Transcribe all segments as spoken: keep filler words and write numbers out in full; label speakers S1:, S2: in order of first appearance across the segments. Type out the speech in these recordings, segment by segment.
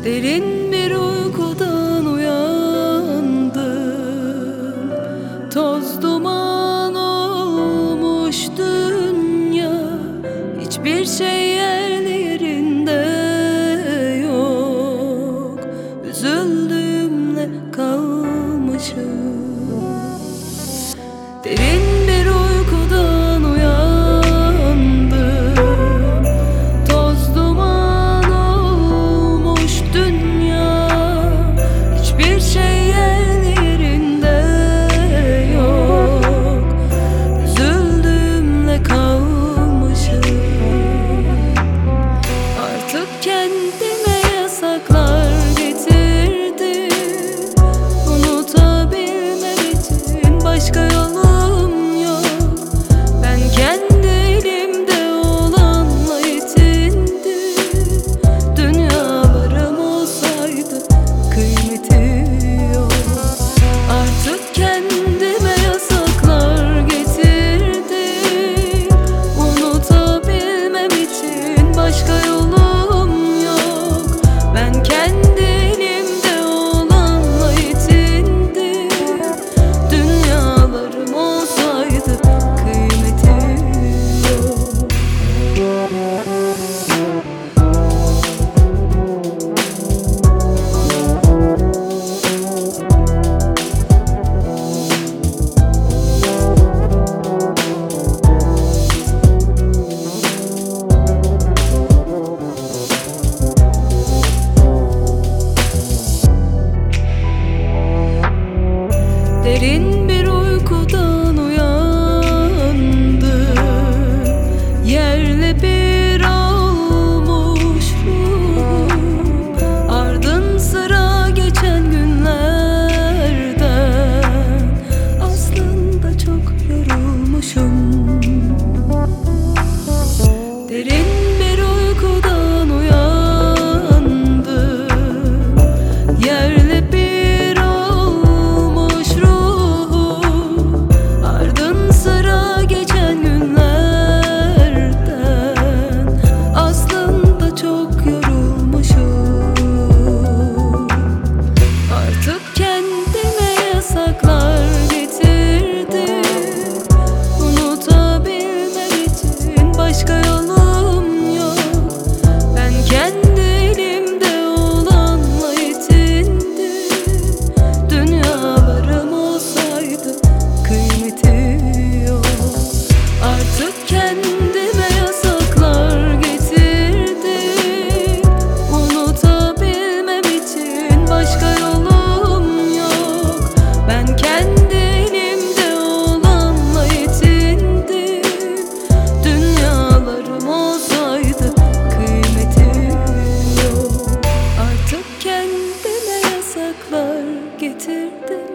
S1: Derin bir uykudan uyandım. Toz duman olmuş dünya. Hiçbir şey yerli yerinde yok. Üzüldüğümle kalmışım. Derin bir uykudan uyandım. Toz duman olmuş dünya. Hiçbir şey yerli yerinde yok. Üzüldüğümle kalmışım. Artık kendime yasaklar getirdim. Unutabilmem için başka yolum yok. Ben kendi elimde olanla yetindim. Dünyalarım olsaydı kıymeti yok. Artık kendime yasaklar getirdim. Unutabilmem için başka yolum yok. Ben kendi elimde olanla yetindim. Dünyalarım olsaydı kıymeti yok. Derin bir uykudan uyandım. Yerle bir olmuş ruhum. Ardın sıra geçen günlerden aslında çok yorulmuşum. Derin bir uykudan uyandım. Yerle bir başka yolum yok. Ben kendi elimde olanla yetindim. Dünyalarım olsaydı kıymeti yok. Artık kendime yasaklar getirdim. Unutabilmem için başka yolum yok. Ben kendi elimde olanla yetindim. Dünyalarım olsaydı kıymeti yok. Artık kendime yasaklar getirdim.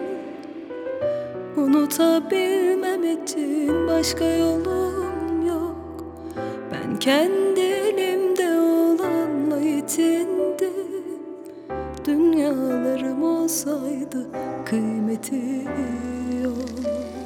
S1: Unutabilmem için başka yolum yok. Ben kendi elimde olanla yetindim. Dünyalarım olsaydı kıymeti yok.